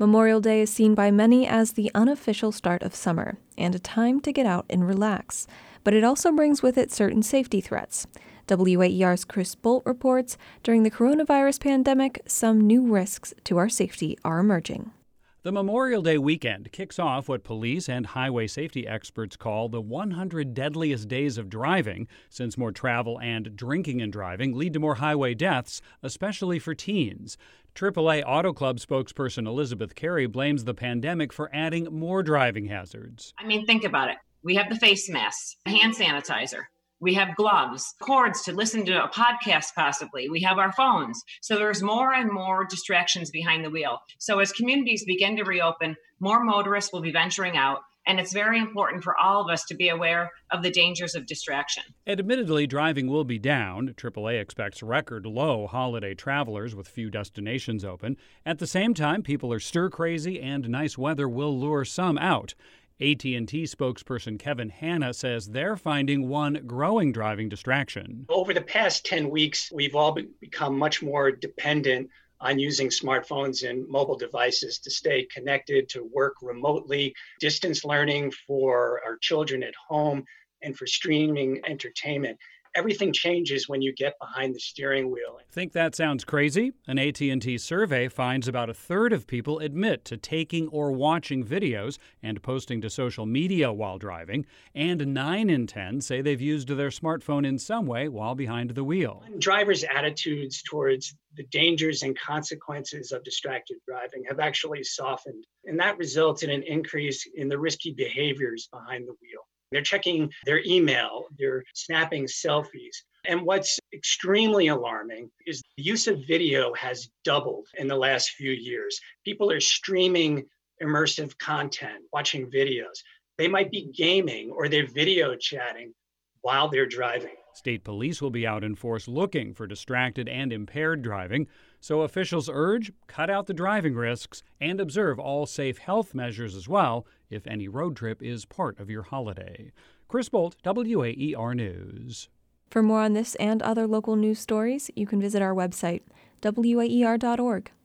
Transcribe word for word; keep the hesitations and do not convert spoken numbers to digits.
Memorial Day is seen by many as the unofficial start of summer and a time to get out and relax, but it also brings with it certain safety threats. W A E R's Chris Bolt reports, during the coronavirus pandemic, some new risks to our safety are emerging. The Memorial Day weekend kicks off what police and highway safety experts call the one hundred deadliest days of driving, since more travel and drinking and driving lead to more highway deaths, especially for teens. triple A Auto Club spokesperson Elizabeth Carey blames the pandemic for adding more driving hazards. I mean, think about it. We have the face masks, hand sanitizer. We have gloves, cords to listen to a podcast possibly. We have our phones. So there's more and more distractions behind the wheel. So as communities begin to reopen, more motorists will be venturing out. And it's very important for all of us to be aware of the dangers of distraction. Admittedly, driving will be down. triple A expects record low holiday travelers with few destinations open. At the same time, people are stir crazy and nice weather will lure some out. A T and T spokesperson Kevin Hanna says they're finding one growing driving distraction. Over the past ten weeks, we've all become much more dependent on using smartphones and mobile devices to stay connected, to work remotely, distance learning for our children at home, and for streaming entertainment. Everything changes when you get behind the steering wheel. Think that sounds crazy? An A T and T survey finds about a third of people admit to taking or watching videos and posting to social media while driving, and nine in ten say they've used their smartphone in some way while behind the wheel. Drivers' attitudes towards the dangers and consequences of distracted driving have actually softened, and that results in an increase in the risky behaviors behind the wheel. They're checking their email, they're snapping selfies. And what's extremely alarming is the use of video has doubled in the last few years. People are streaming immersive content, watching videos. They might be gaming or they're video chatting while they're driving. State police will be out in force looking for distracted and impaired driving. So officials urge, cut out the driving risks and observe all safe health measures as well if any road trip is part of your holiday. Chris Bolt, W A E R News. For more on this and other local news stories, you can visit our website, W A E R dot org.